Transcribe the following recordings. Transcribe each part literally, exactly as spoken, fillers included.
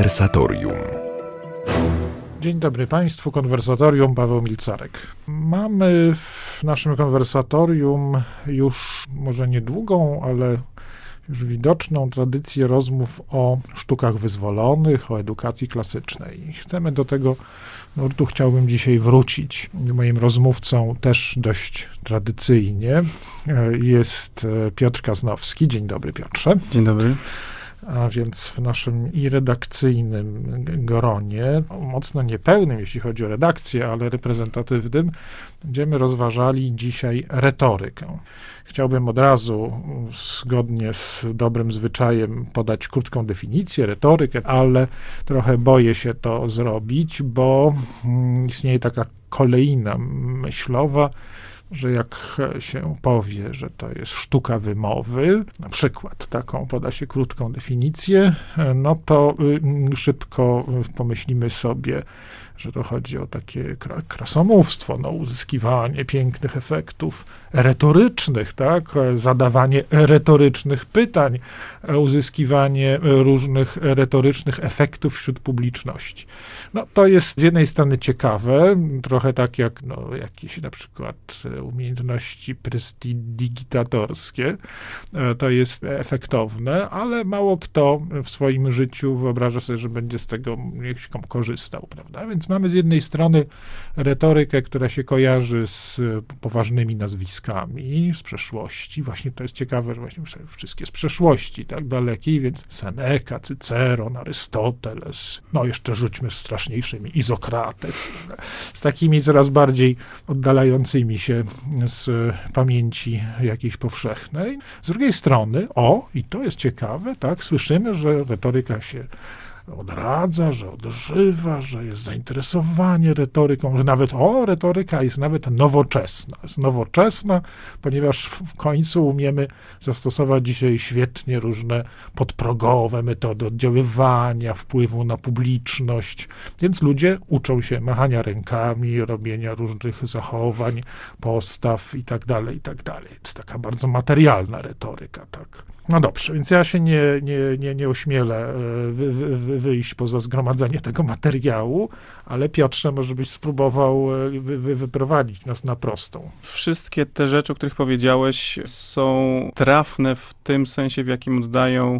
Konwersatorium. Dzień dobry Państwu, Konwersatorium, Paweł Milcarek. Mamy w naszym konwersatorium już może niedługą, ale już widoczną tradycję rozmów o sztukach wyzwolonych, o edukacji klasycznej. Chcemy do tego nurtu, chciałbym dzisiaj wrócić. Moim rozmówcą też dość tradycyjnie jest Piotr Kaznowski. Dzień dobry, Piotrze. Dzień dobry. A więc w naszym i redakcyjnym gronie, mocno niepełnym, jeśli chodzi o redakcję, ale reprezentatywnym, będziemy rozważali dzisiaj retorykę. Chciałbym od razu, zgodnie z dobrym zwyczajem, podać krótką definicję, retorykę, ale trochę boję się to zrobić, bo istnieje taka kolejna myślowa, że jak się powie, że to jest sztuka wymowy, na przykład taką poda się krótką definicję, no to szybko pomyślimy sobie, że to chodzi o takie krasomówstwo, no, uzyskiwanie pięknych efektów retorycznych, tak, zadawanie retorycznych pytań, uzyskiwanie różnych retorycznych efektów wśród publiczności. No, to jest z jednej strony ciekawe, trochę tak jak no, jakieś na przykład umiejętności prestidigitatorskie, to jest efektowne, ale mało kto w swoim życiu wyobraża sobie, że będzie z tego jakoś korzystał, prawda? Więc mamy z jednej strony retorykę, która się kojarzy z poważnymi nazwiskami z przeszłości. Właśnie to jest ciekawe, że właśnie wszystkie z przeszłości, tak dalekiej, więc Seneca, Cyceron, Arystoteles, no jeszcze rzućmy z straszniejszymi, Izokrates, z takimi coraz bardziej oddalającymi się z pamięci jakiejś powszechnej. Z drugiej strony, o, i to jest ciekawe, tak, słyszymy, że retoryka się odradza, że odżywa, że jest zainteresowanie retoryką, że nawet, o, retoryka jest nawet nowoczesna. Jest nowoczesna, ponieważ w końcu umiemy zastosować dzisiaj świetnie różne podprogowe metody oddziaływania, wpływu na publiczność, więc ludzie uczą się machania rękami, robienia różnych zachowań, postaw i tak dalej, i tak dalej. Jest taka bardzo materialna retoryka, tak. No dobrze, więc ja się nie, nie, nie, nie ośmielę wy, wy, wyjść poza zgromadzenie tego materiału, ale Piotrze, może byś spróbował wy, wy, wyprowadzić nas na prostą. Wszystkie te rzeczy, o których powiedziałeś, są trafne w tym sensie, w jakim oddają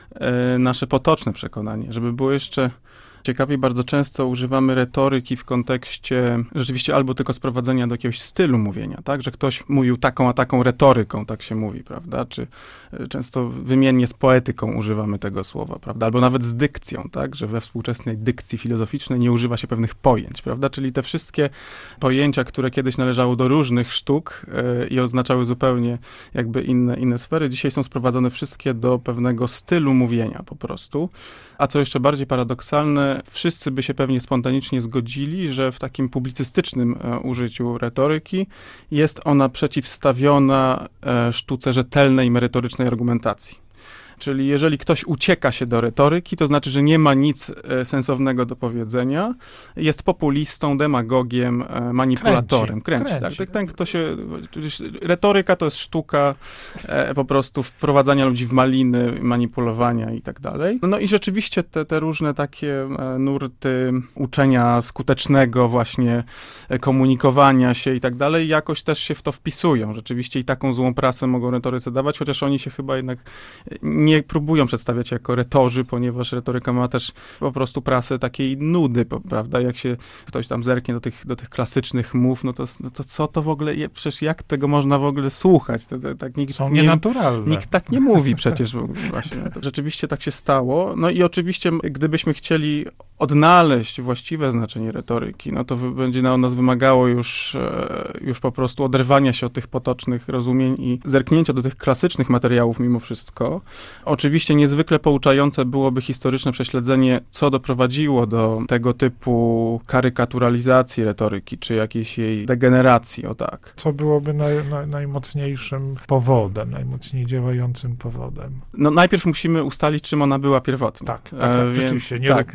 e, nasze potoczne przekonanie. Żeby było jeszcze ciekawiej, bardzo często używamy retoryki w kontekście rzeczywiście albo tylko sprowadzenia do jakiegoś stylu mówienia, tak, że ktoś mówił taką a taką retoryką, tak się mówi, prawda, czy często wymiennie z poetyką używamy tego słowa, prawda, albo nawet z dykcją, tak, że we współczesnej dykcji filozoficznej nie używa się pewnych pojęć, prawda, czyli te wszystkie pojęcia, które kiedyś należały do różnych sztuk yy, i oznaczały zupełnie jakby inne, inne sfery, dzisiaj są sprowadzone wszystkie do pewnego stylu mówienia po prostu, a co jeszcze bardziej paradoksalne, wszyscy by się pewnie spontanicznie zgodzili, że w takim publicystycznym e, użyciu retoryki jest ona przeciwstawiona e, sztuce rzetelnej, merytorycznej argumentacji. Czyli jeżeli ktoś ucieka się do retoryki, to znaczy, że nie ma nic e, sensownego do powiedzenia, jest populistą, demagogiem, e, manipulatorem. Kręci, kręci, kręci tak. Ten, kto się... Retoryka to jest sztuka e, po prostu wprowadzania ludzi w maliny, manipulowania i tak dalej. No i rzeczywiście te, te różne takie e, nurty uczenia skutecznego właśnie e, komunikowania się i tak dalej, jakoś też się w to wpisują. Rzeczywiście i taką złą prasę mogą retoryce dawać, chociaż oni się chyba jednak nie próbują przedstawiać jako retorzy, ponieważ retoryka ma też po prostu prasę takiej nudy, prawda? Jak się ktoś tam zerknie do tych, do tych klasycznych mów, no to, no to co to w ogóle, je, przecież jak tego można w ogóle słuchać? To, to, tak nikt Są nie, nienaturalne. Nikt tak nie mówi przecież właśnie. To rzeczywiście tak się stało. No i oczywiście, gdybyśmy chcieli odnaleźć właściwe znaczenie retoryki, no to będzie od nas wymagało już, już po prostu oderwania się od tych potocznych rozumień i zerknięcia do tych klasycznych materiałów mimo wszystko. Oczywiście niezwykle pouczające byłoby historyczne prześledzenie, co doprowadziło do tego typu karykaturalizacji retoryki, czy jakiejś jej degeneracji, o tak. Co byłoby naj, naj, najmocniejszym powodem, najmocniej działającym powodem? No najpierw musimy ustalić, czym ona była pierwotnie. Tak, tak, tak e, rzeczywiście. Nie tak, najpierw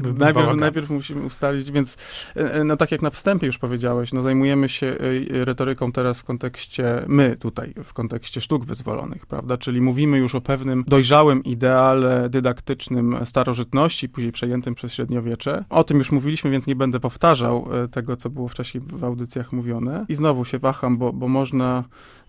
najpierw, najpierw musimy ustalić, więc no tak jak na wstępie już powiedziałeś, no zajmujemy się retoryką teraz w kontekście, my tutaj, w kontekście sztuk wyzwolonych, prawda, czyli mówimy już o pewnym dojrzałym ideale dydaktycznym starożytności, później przejętym przez średniowiecze. O tym już mówiliśmy, więc nie będę powtarzał tego, co było wcześniej w audycjach mówione. I znowu się waham, bo, bo można,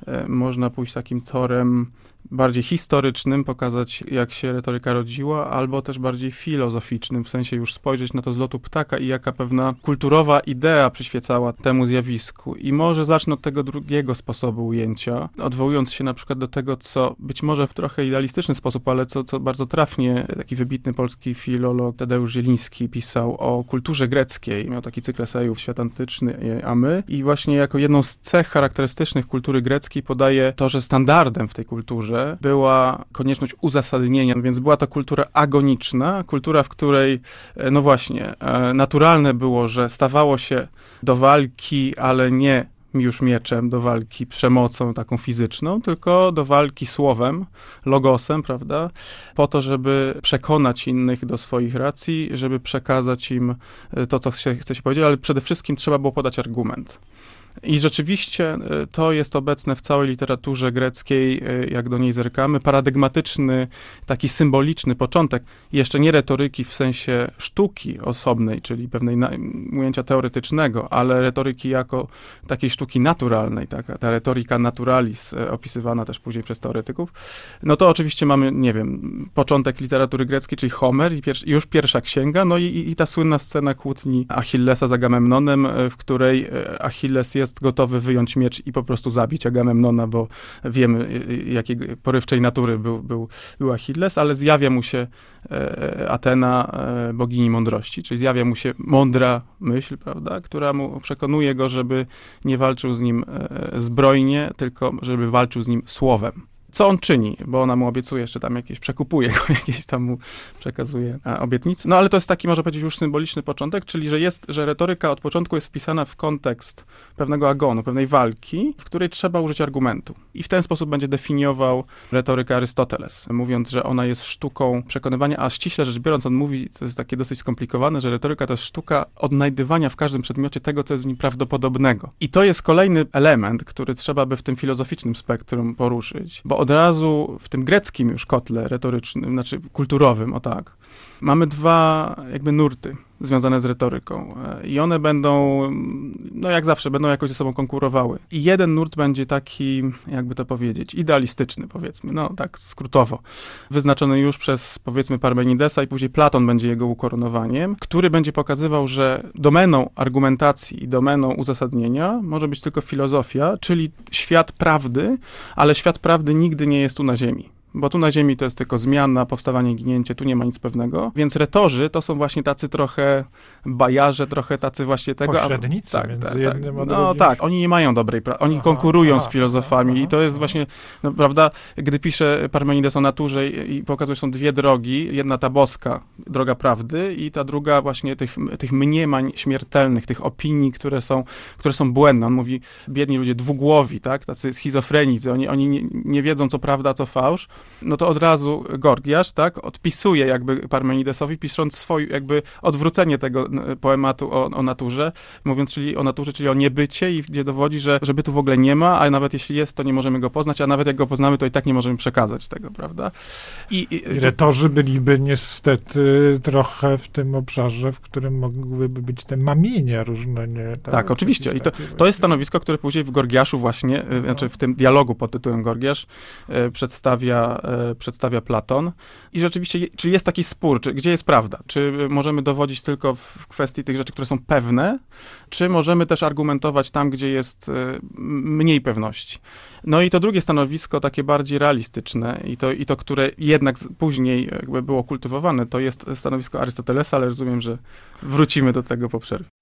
można pójść takim torem bardziej historycznym, pokazać, jak się retoryka rodziła, albo też bardziej filozoficznym, w sensie już spojrzeć na to z lotu ptaka i jaka pewna kulturowa idea przyświecała temu zjawisku. I może zacznę od tego drugiego sposobu ujęcia, odwołując się na przykład do tego, co być może w trochę idealistyczny sposób, ale co, co bardzo trafnie taki wybitny polski filolog Tadeusz Zieliński pisał o kulturze greckiej. Miał taki cykl esejów Świat antyczny, a my. I właśnie jako jedną z cech charakterystycznych kultury greckiej podaje to, że standardem w tej kulturze była konieczność uzasadnienia, więc była to kultura agoniczna, kultura, w której, no właśnie, naturalne było, że stawało się do walki, ale nie już mieczem, do walki przemocą taką fizyczną, tylko do walki słowem, logosem, prawda, po to, żeby przekonać innych do swoich racji, żeby przekazać im to, co się, chce się powiedzieć, ale przede wszystkim trzeba było podać argument. I rzeczywiście to jest obecne w całej literaturze greckiej, jak do niej zerkamy, paradygmatyczny, taki symboliczny początek, jeszcze nie retoryki w sensie sztuki osobnej, czyli pewnej na, ujęcia teoretycznego, ale retoryki jako takiej sztuki naturalnej, taka, ta retoryka naturalis, opisywana też później przez teoretyków. No to oczywiście mamy, nie wiem, początek literatury greckiej, czyli Homer i pier- już pierwsza księga, no i, i ta słynna scena kłótni Achillesa z Agamemnonem, w której Achilles jest gotowy wyjąć miecz i po prostu zabić Agamemnona, bo wiemy, jakiej porywczej natury był, był, był Achilles, ale zjawia mu się e, Atena, e, bogini mądrości, czyli zjawia mu się mądra myśl, prawda, która mu przekonuje go, żeby nie walczył z nim e, zbrojnie, tylko żeby walczył z nim słowem. Co on czyni, bo ona mu obiecuje jeszcze tam jakieś, przekupuje go, jakieś tam mu przekazuje obietnice. No ale to jest taki, można powiedzieć, już symboliczny początek, czyli że jest, że retoryka od początku jest wpisana w kontekst pewnego agonu, pewnej walki, w której trzeba użyć argumentu. I w ten sposób będzie definiował retorykę Arystoteles, mówiąc, że ona jest sztuką przekonywania, a ściśle rzecz biorąc, on mówi, to jest takie dosyć skomplikowane, że retoryka to jest sztuka odnajdywania w każdym przedmiocie tego, co jest w nim prawdopodobnego. I to jest kolejny element, który trzeba by w tym filozoficznym spektrum poruszyć, bo od razu w tym greckim już kotle retorycznym, znaczy kulturowym, o tak, mamy dwa jakby nurty związane z retoryką i one będą, no jak zawsze, będą jakoś ze sobą konkurowały. I jeden nurt będzie taki, jakby to powiedzieć, idealistyczny, powiedzmy, no tak skrótowo, wyznaczony już przez, powiedzmy, Parmenidesa i później Platon będzie jego ukoronowaniem, który będzie pokazywał, że domeną argumentacji i domeną uzasadnienia może być tylko filozofia, czyli świat prawdy, ale świat prawdy nigdy nie jest tu na ziemi. Bo tu na ziemi to jest tylko zmiana, powstawanie, ginięcie, tu nie ma nic pewnego. Więc retorzy to są właśnie tacy trochę bajarze, trochę tacy właśnie tego... Pośrednicy tak, między tak, jednym tak. a No drugim. tak, oni nie mają dobrej pracy, oni aha, konkurują aha, z filozofami aha, i to jest aha. właśnie, no, prawda, gdy pisze Parmenides o naturze i, i pokazuje, że są dwie drogi, jedna ta boska, droga prawdy i ta druga właśnie tych, tych mniemań śmiertelnych, tych opinii, które są, które są błędne. On mówi, biedni ludzie dwugłowi, tak, tacy schizofrenicy, oni, oni nie, nie wiedzą, co prawda, co fałsz, no to od razu Gorgiasz, tak, odpisuje jakby Parmenidesowi, pisząc swoje jakby odwrócenie tego poematu o, o naturze, mówiąc czyli o naturze, czyli o niebycie i gdzie dowodzi, że, że bytu w ogóle nie ma, a nawet jeśli jest, to nie możemy go poznać, a nawet jak go poznamy, to i tak nie możemy przekazać tego, prawda? I, i, I retorzy byliby niestety trochę w tym obszarze, w którym mogłyby być te mamienia różne. Nie? Tak, tak oczywiście. I to, to jest stanowisko, które później w Gorgiaszu właśnie, no. znaczy w tym dialogu pod tytułem Gorgiasz e, przedstawia, e, przedstawia Platon. I rzeczywiście, czyli jest taki spór, czy, gdzie jest prawda? Czy możemy dowodzić tylko w kwestii tych rzeczy, które są pewne, czy możemy też argumentować tam, gdzie jest y, mniej pewności? No i to drugie stanowisko, takie bardziej realistyczne i to, i to które jednak później jakby było kultywowane, to jest stanowisko Arystotelesa, ale rozumiem, że wrócimy do tego po przerwie.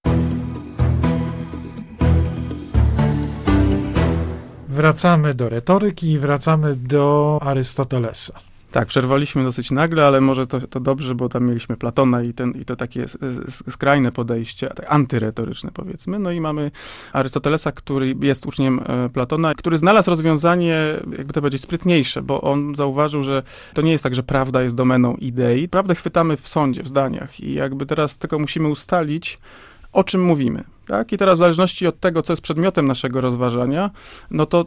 Wracamy do retoryki i wracamy do Arystotelesa. Tak, przerwaliśmy dosyć nagle, ale może to, to dobrze, bo tam mieliśmy Platona i, ten, i to takie skrajne podejście, antyretoryczne powiedzmy. No i mamy Arystotelesa, który jest uczniem Platona, który znalazł rozwiązanie, jakby to powiedzieć, sprytniejsze, bo on zauważył, że to nie jest tak, że prawda jest domeną idei. Prawdę chwytamy w sądzie, w zdaniach i jakby teraz tylko musimy ustalić, o czym mówimy. Tak? I teraz w zależności od tego, co jest przedmiotem naszego rozważania, no to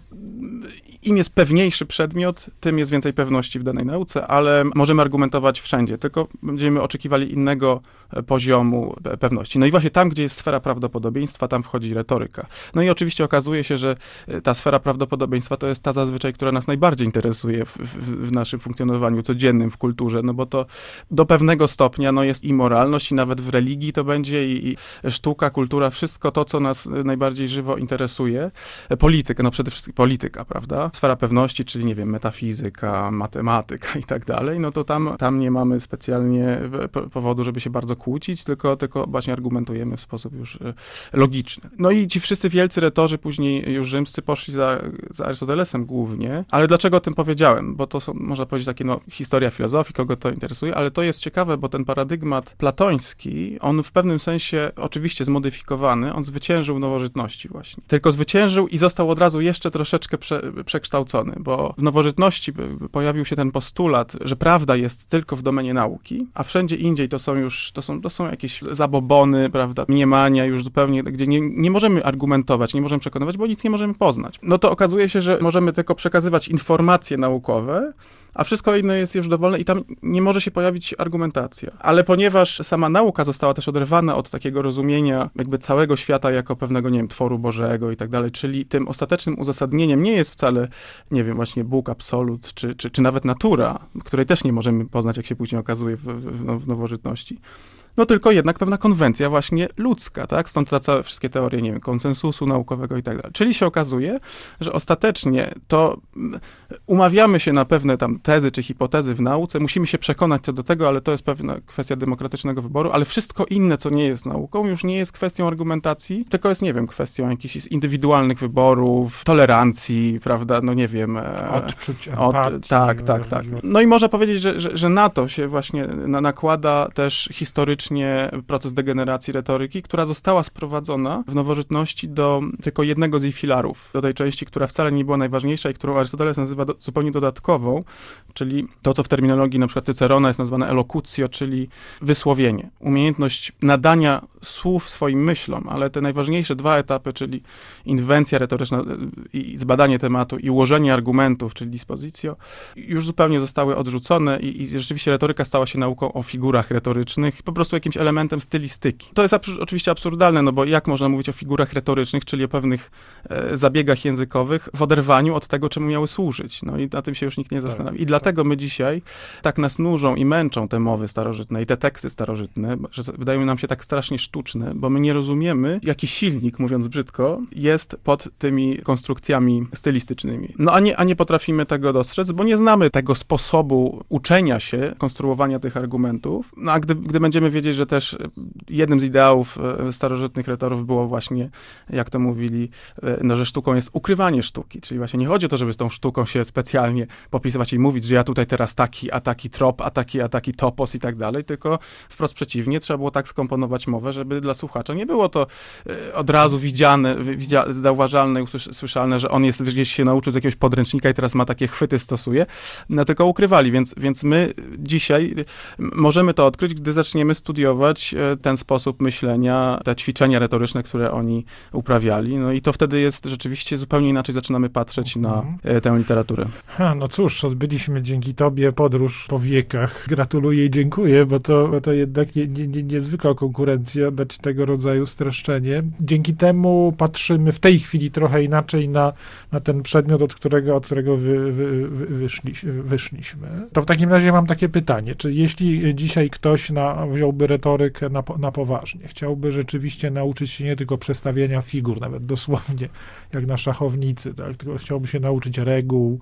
im jest pewniejszy przedmiot, tym jest więcej pewności w danej nauce, ale możemy argumentować wszędzie, tylko będziemy oczekiwali innego poziomu pewności. No i właśnie tam, gdzie jest sfera prawdopodobieństwa, tam wchodzi retoryka. No i oczywiście okazuje się, że ta sfera prawdopodobieństwa to jest ta zazwyczaj, która nas najbardziej interesuje w, w, w naszym funkcjonowaniu codziennym, w kulturze, no bo to do pewnego stopnia no jest i moralność, i nawet w religii to będzie, i, i sztuka, kultura, wszystko to, co nas najbardziej żywo interesuje. Polityka, no przede wszystkim polityka, prawda? Sfera pewności, czyli nie wiem, metafizyka, matematyka i tak dalej, no to tam, tam nie mamy specjalnie powodu, żeby się bardzo kłócić, tylko, tylko właśnie argumentujemy w sposób już logiczny. No i ci wszyscy wielcy retorzy, później już rzymscy, poszli za, za Arystotelesem głównie, ale dlaczego o tym powiedziałem? Bo to są, można powiedzieć, takie no, historia filozofii, kogo to interesuje, ale to jest ciekawe, bo ten paradygmat platoński, on w pewnym sensie oczywiście zmodyfikowany, on zwyciężył w nowożytności właśnie. Tylko zwyciężył i został od razu jeszcze troszeczkę prze, przekształcony, bo w nowożytności pojawił się ten postulat, że prawda jest tylko w domenie nauki, a wszędzie indziej to są już, to są, to są jakieś zabobony, prawda, mniemania już zupełnie, gdzie nie, nie możemy argumentować, nie możemy przekonywać, bo nic nie możemy poznać. No to okazuje się, że możemy tylko przekazywać informacje naukowe, a wszystko inne jest już dowolne i tam nie może się pojawić argumentacja. Ale ponieważ sama nauka została też oderwana od takiego rozumienia jakby całego świata jako pewnego, nie wiem, tworu Bożego i tak dalej, czyli tym ostatecznym uzasadnieniem nie jest wcale, nie wiem, właśnie Bóg, absolut, czy, czy, czy nawet natura, której też nie możemy poznać, jak się później okazuje w, w, w nowożytności. No tylko jednak pewna konwencja właśnie ludzka, tak? Stąd te całe wszystkie teorie, nie wiem, konsensusu naukowego i tak dalej. Czyli się okazuje, że ostatecznie to umawiamy się na pewne tam tezy czy hipotezy w nauce, musimy się przekonać co do tego, ale to jest pewna kwestia demokratycznego wyboru, ale wszystko inne, co nie jest nauką, już nie jest kwestią argumentacji, tylko jest, nie wiem, kwestią jakichś indywidualnych wyborów, tolerancji, prawda, no nie wiem. Odczuć, od, empatii. Tak, tak, tak. No i można powiedzieć, że, że, że na to się właśnie na, nakłada też historycznie proces degeneracji retoryki, która została sprowadzona w nowożytności do tylko jednego z jej filarów, do tej części, która wcale nie była najważniejsza i którą Arystoteles nazywa do, zupełnie dodatkową, czyli to, co w terminologii na przykład Cycerona jest nazwane elocutio, czyli wysłowienie. Umiejętność nadania słów swoim myślom, ale te najważniejsze dwa etapy, czyli inwencja retoryczna i zbadanie tematu i ułożenie argumentów, czyli dispositio, już zupełnie zostały odrzucone i, i rzeczywiście retoryka stała się nauką o figurach retorycznych, po prostu jakimś elementem stylistyki. To jest abs- oczywiście absurdalne, no bo jak można mówić o figurach retorycznych, czyli o pewnych e, zabiegach językowych w oderwaniu od tego, czemu miały służyć. No i na tym się już nikt nie zastanawia. I dlatego my dzisiaj tak nas nużą i męczą te mowy starożytne i te teksty starożytne, że wydają nam się tak strasznie sztuczne, bo my nie rozumiemy, jaki silnik, mówiąc brzydko, jest pod tymi konstrukcjami stylistycznymi. No a nie, a nie potrafimy tego dostrzec, bo nie znamy tego sposobu uczenia się, konstruowania tych argumentów. No a gdy, gdy będziemy wiedzieć, że też jednym z ideałów starożytnych retorów było właśnie, jak to mówili, no, że sztuką jest ukrywanie sztuki, czyli właśnie nie chodzi o to, żeby z tą sztuką się specjalnie popisywać i mówić, że ja tutaj teraz taki, a taki trop, a taki, a taki topos i tak dalej, tylko wprost przeciwnie, trzeba było tak skomponować mowę, żeby dla słuchacza nie było to od razu widziane, zauważalne, usłyszalne, że on jest gdzieś się nauczył z jakiegoś podręcznika i teraz ma takie chwyty stosuje, no tylko ukrywali, więc, więc my dzisiaj możemy to odkryć, gdy zaczniemy studiować ten sposób myślenia, te ćwiczenia retoryczne, które oni uprawiali. No i to wtedy jest rzeczywiście zupełnie inaczej zaczynamy patrzeć na tę literaturę. Ha, no cóż, odbyliśmy dzięki tobie podróż po wiekach. Gratuluję i dziękuję, bo to, bo to jednak nie, nie, nie, niezwykła konkurencja dać tego rodzaju streszczenie. Dzięki temu patrzymy w tej chwili trochę inaczej na, na ten przedmiot, od którego, od którego wy, wy, wy, wyszli, wyszliśmy. To w takim razie mam takie pytanie, czy jeśli dzisiaj ktoś na, wziąłby retorykę na, na poważnie, chciałby rzeczywiście nauczyć się nie tylko przestawiania figur, nawet dosłownie, jak na szachownicy, tak? Tylko chciałby się nauczyć reguł,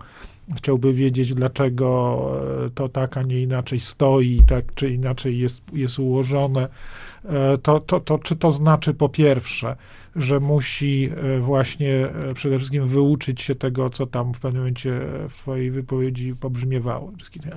chciałby wiedzieć, dlaczego to tak, a nie inaczej stoi, tak czy inaczej jest, jest ułożone, to, to, to czy to znaczy po pierwsze, że musi właśnie przede wszystkim wyuczyć się tego, co tam w pewnym momencie w twojej wypowiedzi pobrzmiewało,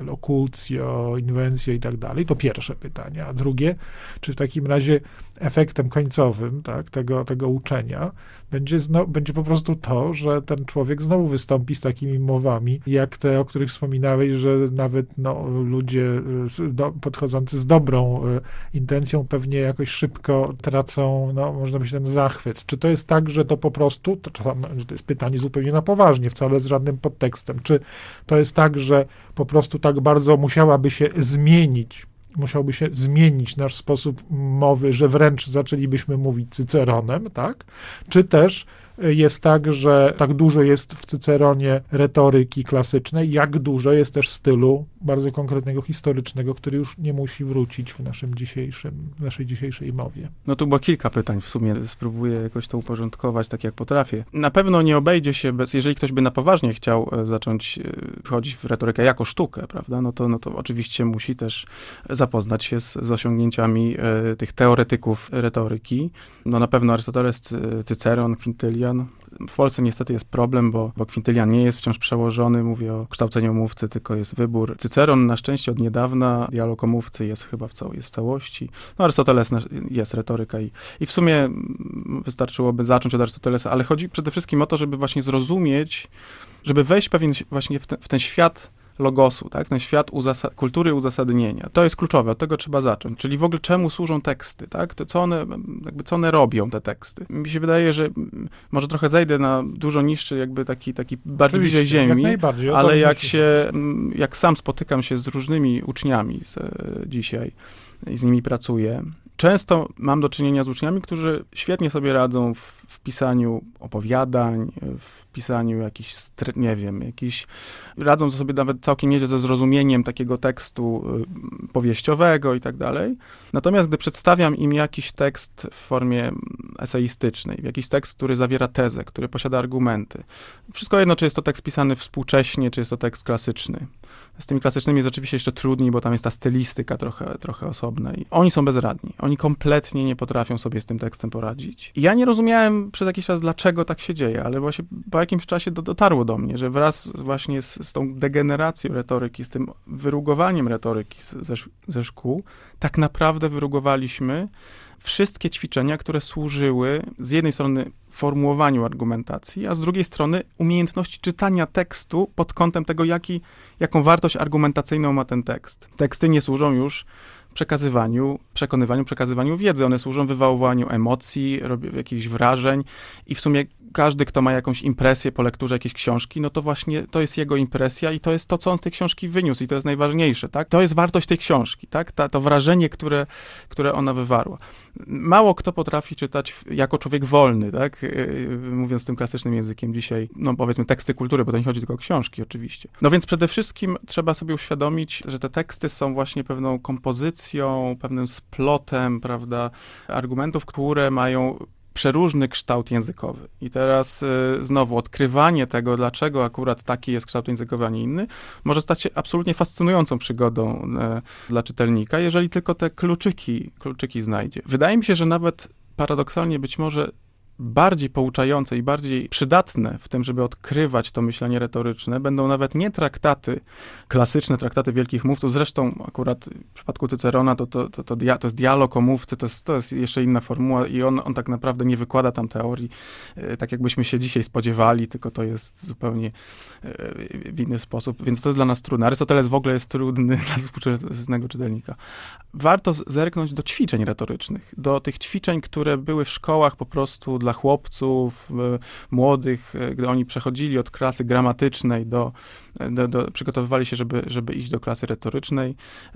elokucjo, inwencjo i tak dalej, to pierwsze pytanie. A drugie, czy w takim razie efektem końcowym, tak, tego, tego uczenia będzie, zno, będzie po prostu to, że ten człowiek znowu wystąpi z takimi mowami, jak te, o których wspominałeś, że nawet no, ludzie z, do, podchodzący z dobrą y, intencją pewnie jakoś szybko tracą, no, można powiedzieć, ten zachwyt. Czy to jest tak, że to po prostu, to, czasami, to jest pytanie zupełnie na poważnie, wcale z żadnym podtekstem, czy to jest tak, że po prostu tak bardzo musiałaby się zmienić, musiałby się zmienić nasz sposób mowy, że wręcz zaczęlibyśmy mówić Cyceronem, tak? Czy też jest tak, że tak dużo jest w Cyceronie retoryki klasycznej, jak dużo jest też stylu bardzo konkretnego, historycznego, który już nie musi wrócić w naszym dzisiejszym, w naszej dzisiejszej mowie. No tu było kilka pytań w sumie, spróbuję jakoś to uporządkować tak jak potrafię. Na pewno nie obejdzie się bez, jeżeli ktoś by na poważnie chciał zacząć wchodzić w retorykę jako sztukę, prawda, no to, no to oczywiście musi też zapoznać się z, z osiągnięciami e, tych teoretyków retoryki. No na pewno Arystoteles, Cyceron, Kwintylian. W Polsce niestety jest problem, bo, bo Kwintylian nie jest wciąż przełożony, mówię o kształceniu mówcy, tylko jest wybór. Cyceron na szczęście od niedawna, dialog o mówcy jest chyba w, cał- jest w całości. No Arystoteles jest retoryka i, i w sumie wystarczyłoby zacząć od Arystotelesa, ale chodzi przede wszystkim o to, żeby właśnie zrozumieć, żeby wejść pewien właśnie w ten, w ten świat logosu, tak? Ten świat uzas- kultury uzasadnienia. To jest kluczowe, od tego trzeba zacząć. Czyli w ogóle czemu służą teksty, tak? To co one, jakby co one robią, te teksty. Mi się wydaje, że może trochę zejdę na dużo niższy, jakby taki, taki bardziej bliżej ziemi, jak ale jak się, jak sam spotykam się z różnymi uczniami z, dzisiaj i z nimi pracuję, często mam do czynienia z uczniami, którzy świetnie sobie radzą w, w pisaniu opowiadań, w pisaniu jakichś, nie wiem, jakiś, radzą sobie nawet całkiem nieźle ze zrozumieniem takiego tekstu y, powieściowego i tak dalej. Natomiast gdy przedstawiam im jakiś tekst w formie eseistycznej, jakiś tekst, który zawiera tezę, który posiada argumenty, wszystko jedno, czy jest to tekst pisany współcześnie, czy jest to tekst klasyczny. Z tymi klasycznymi jest rzeczywiście jeszcze trudniej, bo tam jest ta stylistyka trochę, trochę osobna i oni są bezradni. Oni kompletnie nie potrafią sobie z tym tekstem poradzić. I ja nie rozumiałem przez jakiś czas, dlaczego tak się dzieje, ale właśnie po jakimś czasie do, dotarło do mnie, że wraz właśnie z, z tą degeneracją retoryki, z tym wyrugowaniem retoryki z, ze, ze szkół, tak naprawdę wyrugowaliśmy wszystkie ćwiczenia, które służyły z jednej strony formułowaniu argumentacji, a z drugiej strony umiejętności czytania tekstu pod kątem tego, jaki, jaką wartość argumentacyjną ma ten tekst. Teksty nie służą już przekazywaniu, przekonywaniu, przekazywaniu wiedzy. One służą wywoływaniu emocji, jakichś wrażeń i w sumie każdy, kto ma jakąś impresję po lekturze jakiejś książki, no to właśnie to jest jego impresja i to jest to, co on z tej książki wyniósł i to jest najważniejsze, tak? To jest wartość tej książki, tak? Ta, to wrażenie, które, które ona wywarła. Mało kto potrafi czytać jako człowiek wolny, tak? Mówiąc tym klasycznym językiem dzisiaj, no powiedzmy teksty kultury, bo to nie chodzi tylko o książki oczywiście. No więc przede wszystkim trzeba sobie uświadomić, że te teksty są właśnie pewną kompozycją, pewnym splotem, prawda, argumentów, które mają przeróżny kształt językowy. I teraz y, znowu odkrywanie tego, dlaczego akurat taki jest kształt językowy, a nie inny, może stać się absolutnie fascynującą przygodą y, dla czytelnika, jeżeli tylko te kluczyki, kluczyki znajdzie. Wydaje mi się, że nawet paradoksalnie być może bardziej pouczające i bardziej przydatne w tym, żeby odkrywać to myślenie retoryczne, będą nawet nie traktaty, klasyczne traktaty wielkich mówców, zresztą akurat w przypadku Cycerona to, to, to, to, dia, to jest dialog o mówcy, to jest, to jest jeszcze inna formuła i on, on tak naprawdę nie wykłada tam teorii, e, tak jakbyśmy się dzisiaj spodziewali, tylko to jest zupełnie e, w inny sposób, więc to jest dla nas trudne. Arystoteles w ogóle jest trudny dla współczesnego czytelnika. Warto zerknąć do ćwiczeń retorycznych, do tych ćwiczeń, które były w szkołach po prostu dla chłopców, młodych, gdy oni przechodzili od klasy gramatycznej do, do, do przygotowywali się, żeby, żeby iść do klasy retorycznej.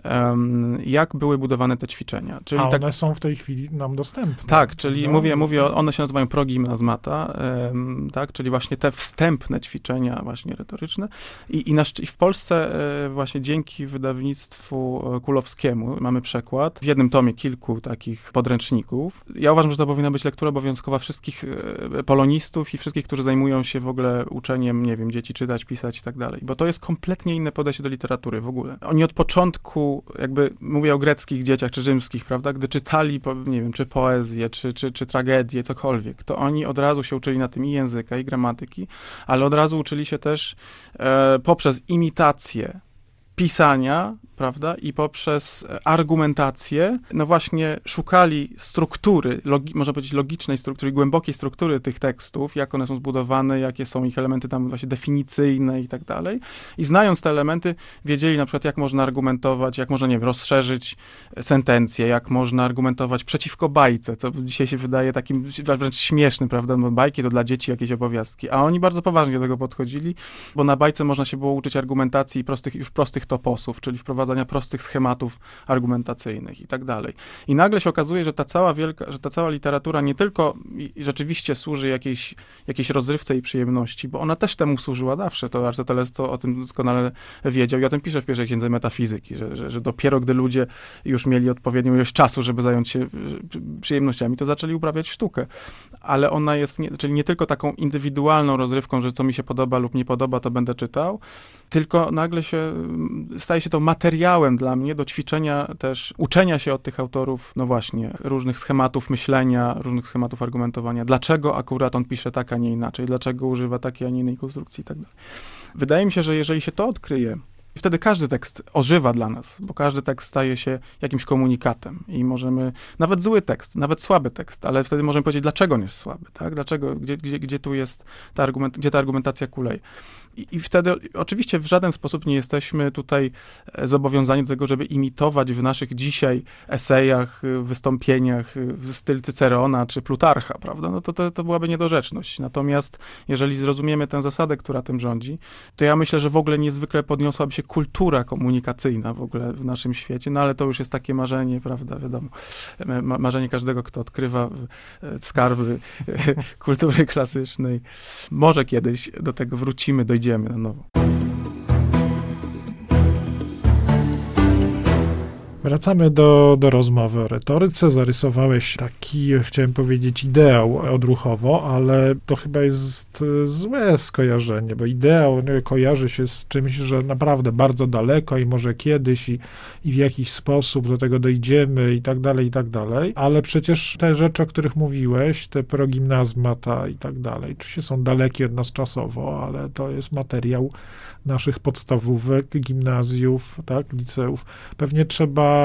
Um, jak były budowane te ćwiczenia? Czyli A tak, one są w tej chwili nam dostępne. Tak, czyli no, mówię, mówię, one się nazywają progimnazmata, um, tak, czyli właśnie te wstępne ćwiczenia właśnie retoryczne. I, i, na, i w Polsce e, właśnie dzięki wydawnictwu Kulowskiemu mamy przekład w jednym tomie kilku takich podręczników. Ja uważam, że to powinna być lektura obowiązkowa wszystkich wszystkich polonistów i wszystkich, którzy zajmują się w ogóle uczeniem, nie wiem, dzieci czytać, pisać i tak dalej. Bo to jest kompletnie inne podejście do literatury w ogóle. Oni od początku, jakby mówię o greckich dzieciach czy rzymskich, prawda, gdy czytali, nie wiem, czy poezję, czy, czy, czy tragedię, cokolwiek, to oni od razu się uczyli na tym i języka, i gramatyki, ale od razu uczyli się też e, poprzez imitację pisania, prawda, i poprzez argumentację, no właśnie szukali struktury, logi, można powiedzieć logicznej struktury, głębokiej struktury tych tekstów, jak one są zbudowane, jakie są ich elementy tam właśnie definicyjne i tak dalej. I znając te elementy, wiedzieli na przykład, jak można argumentować, jak można, nie wiem, rozszerzyć sentencję, jak można argumentować przeciwko bajce, co dzisiaj się wydaje takim wręcz śmiesznym, prawda, bo bajki to dla dzieci jakieś opowiastki, a oni bardzo poważnie do tego podchodzili, bo na bajce można się było uczyć argumentacji prostych, już prostych toposów, czyli wprowadzania prostych schematów argumentacyjnych i tak dalej. I nagle się okazuje, że ta cała wielka, że ta cała literatura nie tylko i rzeczywiście służy jakiejś, jakiejś rozrywce i przyjemności, bo ona też temu służyła zawsze. To Arystoteles to o tym doskonale wiedział i o tym pisze w pierwszej księdze Metafizyki, że, że, że dopiero gdy ludzie już mieli odpowiednią ilość czasu, żeby zająć się przyjemnościami, to zaczęli uprawiać sztukę. Ale ona jest, nie, czyli nie tylko taką indywidualną rozrywką, że co mi się podoba lub nie podoba, to będę czytał, tylko nagle się staje się to materiałem dla mnie do ćwiczenia też, uczenia się od tych autorów, no właśnie, różnych schematów myślenia, różnych schematów argumentowania. Dlaczego akurat on pisze tak, a nie inaczej? Dlaczego używa takiej, a nie innej konstrukcji i tak dalej. Wydaje mi się, że jeżeli się to odkryje, wtedy każdy tekst ożywa dla nas, bo każdy tekst staje się jakimś komunikatem i możemy, nawet zły tekst, nawet słaby tekst, ale wtedy możemy powiedzieć, dlaczego on jest słaby, tak? Dlaczego, gdzie, gdzie, gdzie tu jest ta argument, gdzie ta argumentacja kuleje. I, I wtedy oczywiście w żaden sposób nie jesteśmy tutaj zobowiązani do tego, żeby imitować w naszych dzisiaj esejach, wystąpieniach styl Cycerona czy Plutarcha, prawda? No to, to, to byłaby niedorzeczność. Natomiast jeżeli zrozumiemy tę zasadę, która tym rządzi, to ja myślę, że w ogóle niezwykle podniosłaby się kultura komunikacyjna w ogóle w naszym świecie, no ale to już jest takie marzenie, prawda, wiadomo, ma, marzenie każdego, kto odkrywa skarby kultury klasycznej. Może kiedyś do tego wrócimy, dojdziemy na nowo. Wracamy do, do rozmowy o retoryce. Zarysowałeś taki, chciałem powiedzieć, ideał odruchowo, ale to chyba jest złe skojarzenie, bo ideał kojarzy się z czymś, że naprawdę bardzo daleko i może kiedyś i, i w jakiś sposób do tego dojdziemy i tak dalej, i tak dalej, ale przecież te rzeczy, o których mówiłeś, te progimnazmata i tak dalej, oczywiście są dalekie od nas czasowo, ale to jest materiał naszych podstawówek, gimnazjów, tak, liceów. Pewnie trzeba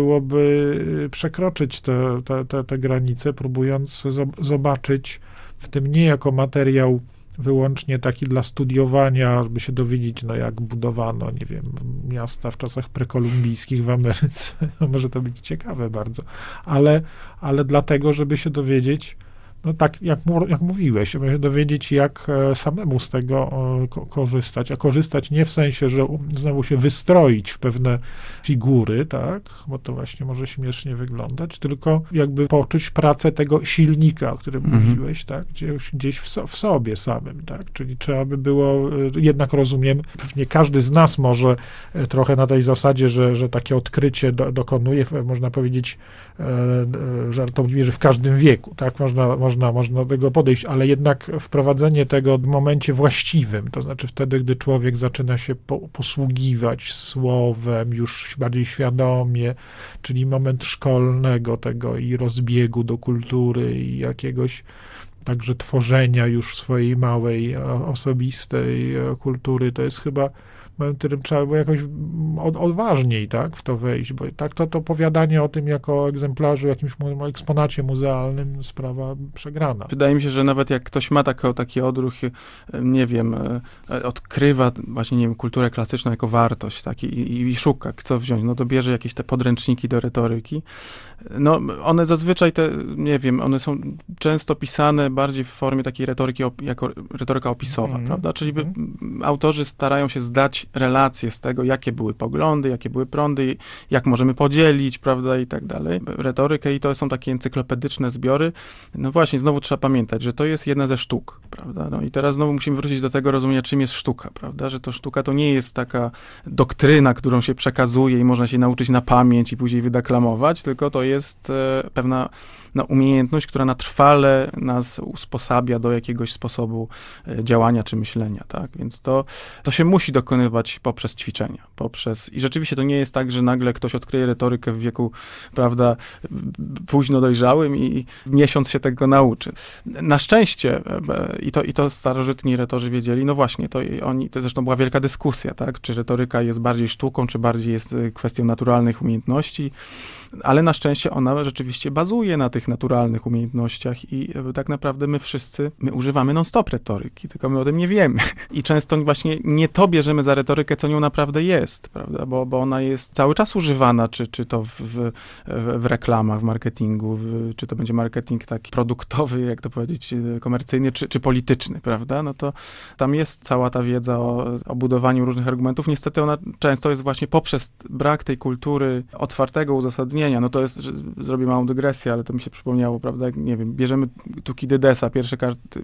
byłoby przekroczyć te, te, te, te granice, próbując zobaczyć w tym nie jako materiał wyłącznie taki dla studiowania, żeby się dowiedzieć, no jak budowano, nie wiem, miasta w czasach prekolumbijskich w Ameryce. Może to być ciekawe bardzo, ale, ale dlatego, żeby się dowiedzieć, no tak jak, jak mówiłeś, żeby się dowiedzieć, jak samemu z tego ko- korzystać, a korzystać nie w sensie, że znowu się wystroić w pewne figury, tak, bo to właśnie może śmiesznie wyglądać, tylko jakby poczuć pracę tego silnika, o którym mhm. mówiłeś, tak, gdzieś, gdzieś w, so, w sobie samym, tak, czyli trzeba by było, jednak rozumiem, pewnie każdy z nas może trochę na tej zasadzie, że, że takie odkrycie do, dokonuje, można powiedzieć e, e, żartobliwie, że w każdym wieku, tak, można, można Można, można do tego podejść, ale jednak wprowadzenie tego w momencie właściwym, to znaczy wtedy, gdy człowiek zaczyna się po, posługiwać słowem już bardziej świadomie, czyli moment szkolnego tego i rozbiegu do kultury i jakiegoś także tworzenia już swojej małej, osobistej kultury, to jest chyba w którym trzeba było jakoś od, odważniej, tak, w to wejść, bo tak to, to opowiadanie o tym jako egzemplarzu, jakimś mu, eksponacie muzealnym, sprawa przegrana. Wydaje mi się, że nawet jak ktoś ma taki, taki odruch, nie wiem, odkrywa właśnie, nie wiem, kulturę klasyczną jako wartość, tak, i, i, i szuka, co wziąć, no to bierze jakieś te podręczniki do retoryki. No, one zazwyczaj te, nie wiem, one są często pisane bardziej w formie takiej retoryki, op, jako retoryka opisowa, mm. prawda, czyli by, autorzy starają się zdać relacje z tego, jakie były poglądy, jakie były prądy, jak możemy podzielić, prawda, i tak dalej. Retorykę i to są takie encyklopedyczne zbiory. No właśnie, znowu trzeba pamiętać, że to jest jedna ze sztuk, prawda, no i teraz znowu musimy wrócić do tego rozumienia, czym jest sztuka, prawda, że to sztuka to nie jest taka doktryna, którą się przekazuje i można się nauczyć na pamięć i później wydeklamować, tylko to jest e, pewna no, umiejętność, która na trwale nas usposabia do jakiegoś sposobu działania czy myślenia, tak? Więc to, to się musi dokonywać poprzez ćwiczenia, poprzez... I rzeczywiście to nie jest tak, że nagle ktoś odkryje retorykę w wieku, prawda, późno dojrzałym i miesiąc się tego nauczy. Na szczęście, i to, i to starożytni retorzy wiedzieli, no właśnie, to oni, to zresztą była wielka dyskusja, tak? Czy retoryka jest bardziej sztuką, czy bardziej jest kwestią naturalnych umiejętności, ale na szczęście ona rzeczywiście bazuje na tych naturalnych umiejętnościach i tak naprawdę my wszyscy, my używamy non-stop retoryki, tylko my o tym nie wiemy. I często właśnie nie to bierzemy za retorykę, co nią naprawdę jest, prawda? Bo, bo ona jest cały czas używana, czy, czy to w, w, w reklamach, w marketingu, w, czy to będzie marketing taki produktowy, jak to powiedzieć, komercyjny, czy, czy polityczny, prawda? No to tam jest cała ta wiedza o, o budowaniu różnych argumentów. Niestety ona często jest właśnie poprzez brak tej kultury otwartego uzasadnienia. No to jest, że zrobię małą dygresję, ale to mi się przypomniało, prawda? Nie wiem, bierzemy Tukidydesa, pierwsze karty,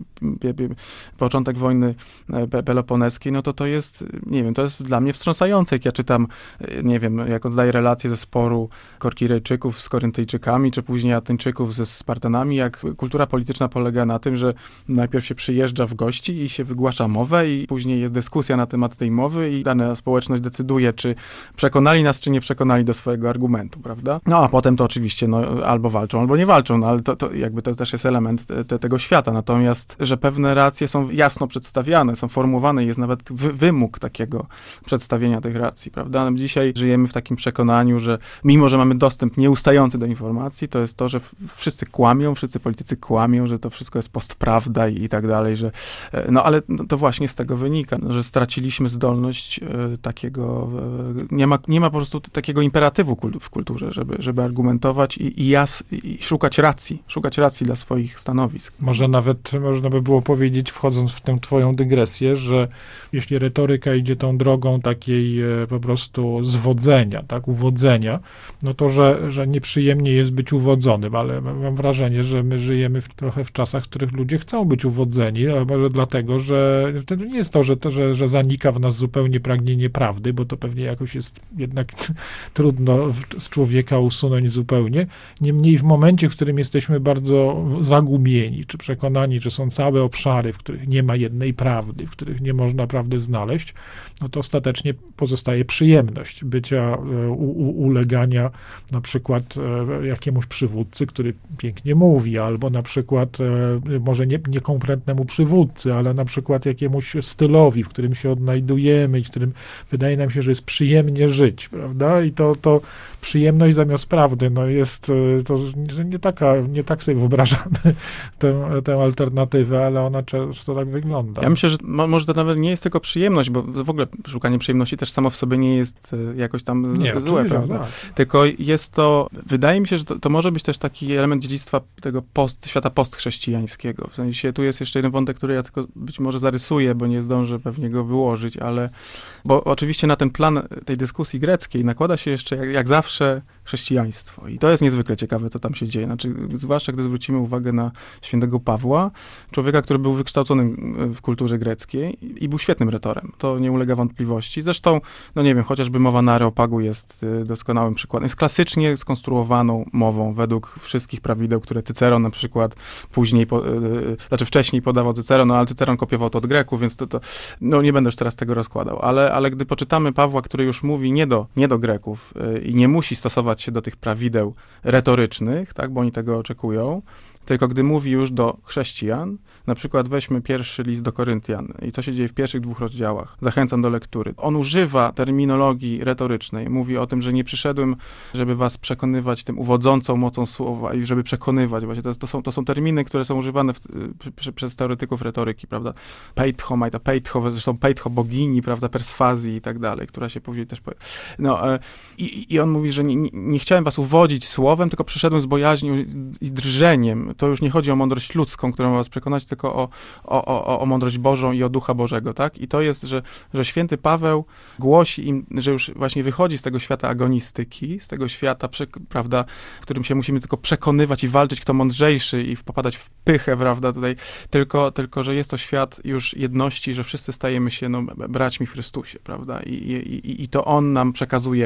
początek wojny peloponeskiej, no to to jest, nie wiem, to jest dla mnie wstrząsające, jak ja czytam, nie wiem, jak on zdaje relacje ze sporu Korkirejczyków z Koryntyjczykami, czy później Ateńczyków ze Spartanami, jak kultura polityczna polega na tym, że najpierw się przyjeżdża w gości i się wygłasza mowę i później jest dyskusja na temat tej mowy i dana społeczność decyduje, czy przekonali nas, czy nie przekonali do swojego argumentu, prawda? No a potem to oczywiście, no, albo walczą, albo nie walczą, no ale to, to jakby to też jest element te, te, tego świata. Natomiast, że pewne racje są jasno przedstawiane, są formułowane, jest nawet wy, wymóg takiego przedstawienia tych racji, prawda? Dzisiaj żyjemy w takim przekonaniu, że mimo, że mamy dostęp nieustający do informacji, to jest to, że wszyscy kłamią, wszyscy politycy kłamią, że to wszystko jest postprawda i, i tak dalej, że no ale to właśnie z tego wynika, że straciliśmy zdolność e, takiego, e, nie ma, nie ma po prostu takiego imperatywu kul, w kulturze, żeby, żeby argumentować i, i, jas, i szukać racji, szukać racji dla swoich stanowisk. Może nawet można by było powiedzieć, wchodząc w tę twoją dygresję, że jeśli retoryka idzie tą drogą takiej e, po prostu zwodzenia, tak, uwodzenia, no to, że, że nieprzyjemnie jest być uwodzonym, ale mam wrażenie, że my żyjemy w, trochę w czasach, w których ludzie chcą być uwodzeni, ale może dlatego, że to nie jest to, że, to że, że zanika w nas zupełnie pragnienie prawdy, bo to pewnie jakoś jest jednak trudno z człowieka usunąć zupełnie. Niemniej w momencie, w którym jesteśmy bardzo zagubieni, czy przekonani, że są całe obszary, w których nie ma jednej prawdy, w których nie można prawdy znaleźć, no to ostatecznie pozostaje przyjemność bycia, u, u, ulegania na przykład jakiemuś przywódcy, który pięknie mówi, albo na przykład może nie, nie konkretnemu przywódcy, ale na przykład jakiemuś stylowi, w którym się odnajdujemy i w którym wydaje nam się, że jest przyjemnie żyć, prawda? I to, to przyjemność zamiast prawdy, no jest to nie taka, nie tak sobie wyobrażamy tę, tę alternatywę, ale ona często tak wygląda. Ja myślę, że może to nawet nie jest tylko przyjemność, bo w ogóle szukanie przyjemności też samo w sobie nie jest jakoś tam nie, złe, prawda? Tak. Tylko jest to, wydaje mi się, że to, to może być też taki element dziedzictwa tego post, świata postchrześcijańskiego. W sensie tu jest jeszcze jeden wątek, który ja tylko być może zarysuję, bo nie zdążę pewnie go wyłożyć, ale bo oczywiście na ten plan tej dyskusji greckiej nakłada się jeszcze, jak, jak zawsze, chrześcijaństwo. I to jest niezwykle ciekawe, co tam się dzieje. Znaczy, zwłaszcza gdy zwrócimy uwagę na świętego Pawła, człowieka, który był wykształcony w kulturze greckiej i był świetnym retorem. To nie ulega wątpliwości. Zresztą, no nie wiem, chociażby mowa na Areopagu jest doskonałym przykładem. Jest klasycznie skonstruowaną mową według wszystkich prawideł, które Cyceron na przykład później, po, yy, znaczy wcześniej podawał Cyceron, no ale Cyceron kopiował to od Greków, więc to, to no nie będę już teraz tego rozkładał. Ale, ale gdy poczytamy Pawła, który już mówi nie do, nie do Greków yy, i nie musi stosować się do tych prawideł retorycznych, tak, bo oni tego oczekują, tylko gdy mówi już do chrześcijan, na przykład weźmy pierwszy list do Koryntian i co się dzieje w pierwszych dwóch rozdziałach. Zachęcam do lektury. On używa terminologii retorycznej. Mówi o tym, że nie przyszedłem, żeby was przekonywać tym uwodzącą mocą słowa i żeby przekonywać. Właśnie to, to, są, to są terminy, które są używane w, przy, przez teoretyków retoryki, prawda? Peitho, majta peitho, zresztą peitho bogini, prawda, perswazji i tak dalej, która się później też... No, i, i on mówi, że nie, nie chciałem was uwodzić słowem, tylko przyszedłem z bojaźnią i drżeniem. To już nie chodzi o mądrość ludzką, którą ma was przekonać, tylko o, o, o, o mądrość Bożą i o Ducha Bożego, tak? I to jest, że, że święty Paweł głosi im, że już właśnie wychodzi z tego świata agonistyki, z tego świata, prawda, w którym się musimy tylko przekonywać i walczyć, kto mądrzejszy i popadać w pychę, prawda, tutaj, tylko, tylko że jest to świat już jedności, że wszyscy stajemy się, no, braćmi w Chrystusie, prawda? I, i, i to On nam przekazuje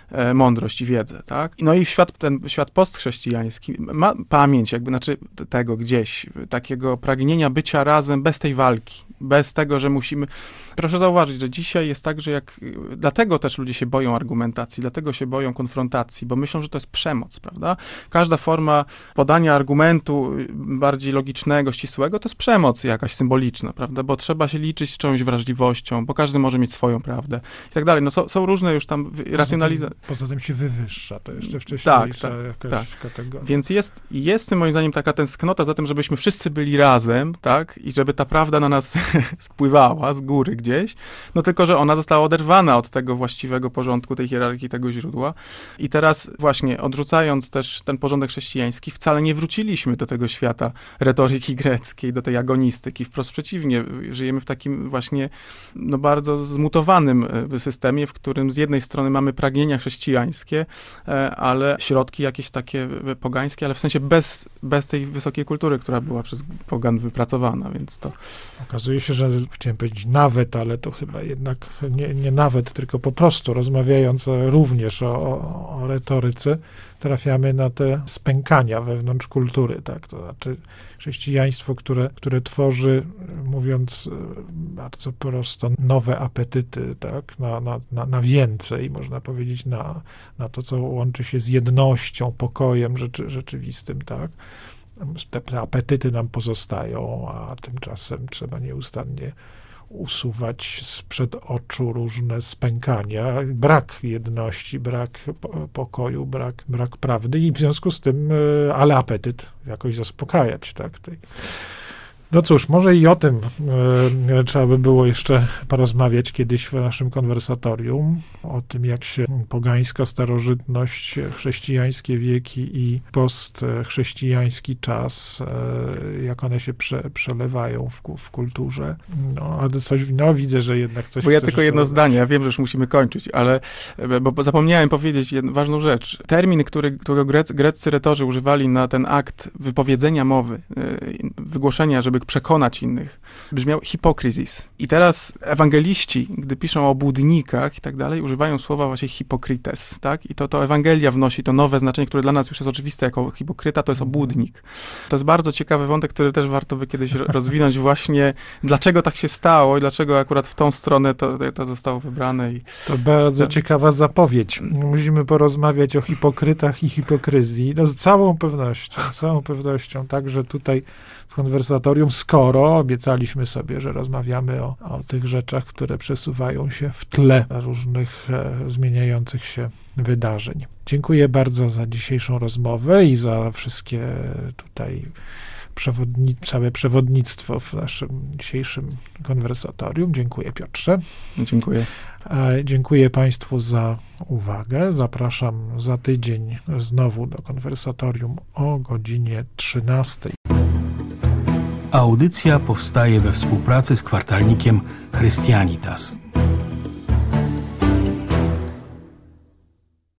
e, mądrość i wiedzę, tak? No i świat, ten świat postchrześcijański ma pamięć jakby, znaczy tego gdzieś, takiego pragnienia bycia razem bez tej walki, bez tego, że musimy... Proszę zauważyć, że dzisiaj jest tak, że jak... Dlatego też ludzie się boją argumentacji, dlatego się boją konfrontacji, bo myślą, że to jest przemoc, prawda? Każda forma podania argumentu bardziej logicznego, ścisłego, to jest przemoc jakaś symboliczna, prawda? Bo trzeba się liczyć z czyjąś wrażliwością, bo każdy może mieć swoją prawdę i tak dalej. No są, są różne już tam racjonalizacje. Poza tym się wywyższa, to jeszcze wcześniejsza tak, jakaś tak. kategoria. Więc jest, jest tym moim zdaniem taka tęsknota za tym, żebyśmy wszyscy byli razem, tak? I żeby ta prawda na nas spływała z góry gdzieś, no tylko, że ona została oderwana od tego właściwego porządku, tej hierarchii, tego źródła. I teraz właśnie odrzucając też ten porządek chrześcijański, wcale nie wróciliśmy do tego świata retoryki greckiej, do tej agonistyki. Wprost przeciwnie, żyjemy w takim właśnie no bardzo zmutowanym systemie, w którym z jednej strony mamy pragnienia chrześcijańskie, ale środki jakieś takie pogańskie, ale w sensie bez, bez tej wysokiej kultury, która była przez pogan wypracowana, więc to... Okazuje się, że chciałem powiedzieć nawet, ale to chyba jednak nie, nie nawet, tylko po prostu rozmawiając również o, o, o retoryce, trafiamy na te spękania wewnątrz kultury, tak, to znaczy chrześcijaństwo, które, które tworzy, mówiąc bardzo prosto, nowe apetyty, tak, na, na, na, na więcej, można powiedzieć, na, na to, co łączy się z jednością, pokojem rzeczy, rzeczywistym, tak. Te, te apetyty nam pozostają, a tymczasem trzeba nieustannie usuwać sprzed oczu różne spękania, brak jedności, brak pokoju, brak, brak prawdy i w związku z tym, ale apetyt jakoś zaspokajać, tak. No cóż, może i o tym e, trzeba by było jeszcze porozmawiać kiedyś w naszym konwersatorium, o tym, jak się pogańska starożytność, chrześcijańskie wieki i postchrześcijański czas, e, jak one się prze, przelewają w, w kulturze. No, ale coś, no widzę, że jednak coś... Bo ja tylko jedno zdanie, ja wiem, że już musimy kończyć, ale, bo zapomniałem powiedzieć jedną ważną rzecz. Termin, który, którego grec, greccy retorzy używali na ten akt wypowiedzenia mowy, wygłoszenia, żeby przekonać innych, brzmiał hipokryzis. I teraz ewangeliści, gdy piszą o błudnikach i tak dalej, używają słowa właśnie hipokrytes, tak? I to, to Ewangelia wnosi to nowe znaczenie, które dla nas już jest oczywiste jako hipokryta, to jest obłudnik. To jest bardzo ciekawy wątek, który też warto by kiedyś rozwinąć właśnie, dlaczego tak się stało i dlaczego akurat w tą stronę to, to zostało wybrane. I to bardzo to... ciekawa zapowiedź. Musimy porozmawiać o hipokrytach i hipokryzji. No z całą pewnością, z całą pewnością, także tutaj w konwersatorium, skoro obiecaliśmy sobie, że rozmawiamy o, o tych rzeczach, które przesuwają się w tle różnych e, zmieniających się wydarzeń. Dziękuję bardzo za dzisiejszą rozmowę i za wszystkie tutaj przewodni- całe przewodnictwo w naszym dzisiejszym konwersatorium. Dziękuję, Piotrze. Dziękuję. E, dziękuję Państwu za uwagę. Zapraszam za tydzień znowu do konwersatorium o godzinie trzynastej. Audycja powstaje we współpracy z kwartalnikiem Christianitas.